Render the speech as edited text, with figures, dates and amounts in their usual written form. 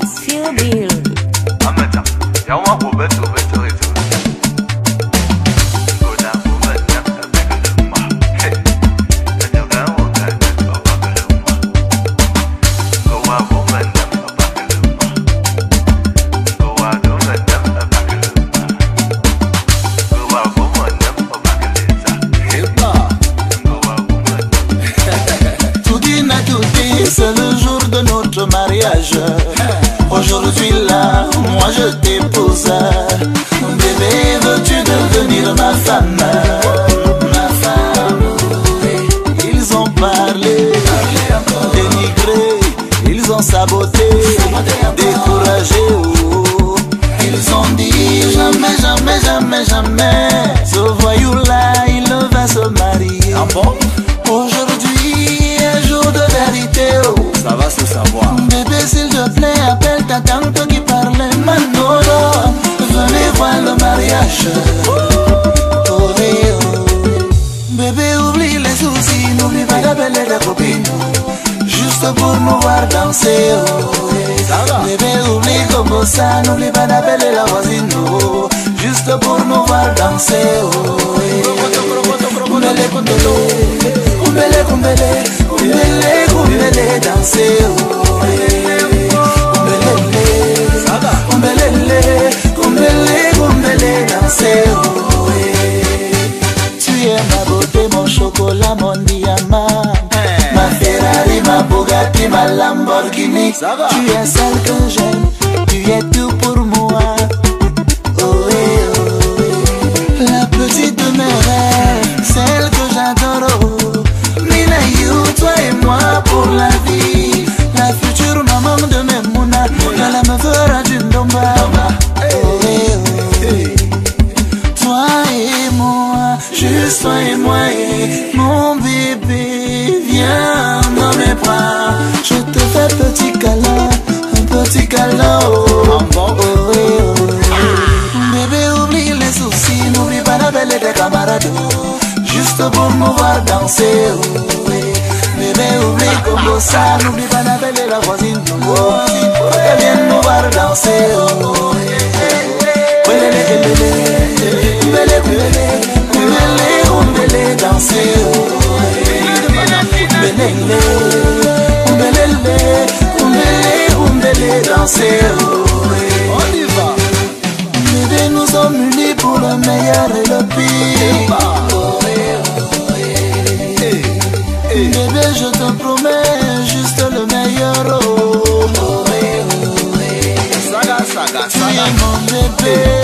Feel Bill. C'est le jour de notre mariage. Aujourd'hui là, moi je t'épouse. Bébé, veux-tu devenir ma femme? Ma femme, oui. Ils ont parlé, dénigré, ils ont saboté, découragé. Oh. Ils ont dit jamais, jamais, jamais, jamais. Ce voyou là, il va se marier. Ah bon? Aujourd'hui, un jour de vérité. Oh. Ça va se savoir. Bébé, s'il te plaît, appelle ta tante qui parlait Manolo. Venez voir le mariage. Oh, bébé, oublie les soucis, n'oublie pas d'appeler ta copine. Juste pour nous voir danser. Oh, bébé, oublie comme ça, n'oublie pas d'appeler la voisine. Oh, juste pour nous voir danser. Oh, kumbele, kumbele, kumbele, kumbele, kumbele, kumbele, danser. Oh, kumbele, kumbele, kumbele, danser. Oh, tu es ma beauté, mon chocolat, mon diamant. Ma Ferrari, ma Bugatti, ma Lamborghini. Tu es celle que j'aime, tu es tout pour moi. Oh, la petite de mes rêves, celle que j'adore. Oh, Mina You, toi et moi pour la vie. La future maman de Memouna, elle me fera du ndomba. Toi et moi, juste toi et moi, et mon bébé, viens dans mes bras. Je te fais petit câlin, un petit câlin. Oh, bébé, oublie les soucis, n'oublie pas d'appeler tes camarades. Juste pour me voir danser. Oh, bébé, oublie comme ça, n'oublie pas d'appeler la voisine. Oh, pour qu'elle vienne nous voir danser. Oh, kumbele, danser. Kumbele, danser. On y va. Bébé, nous sommes unis pour le meilleur et le pire. Bébé, je te promets juste le meilleur. Oh, saga, saga, tu saga. es mon bébé.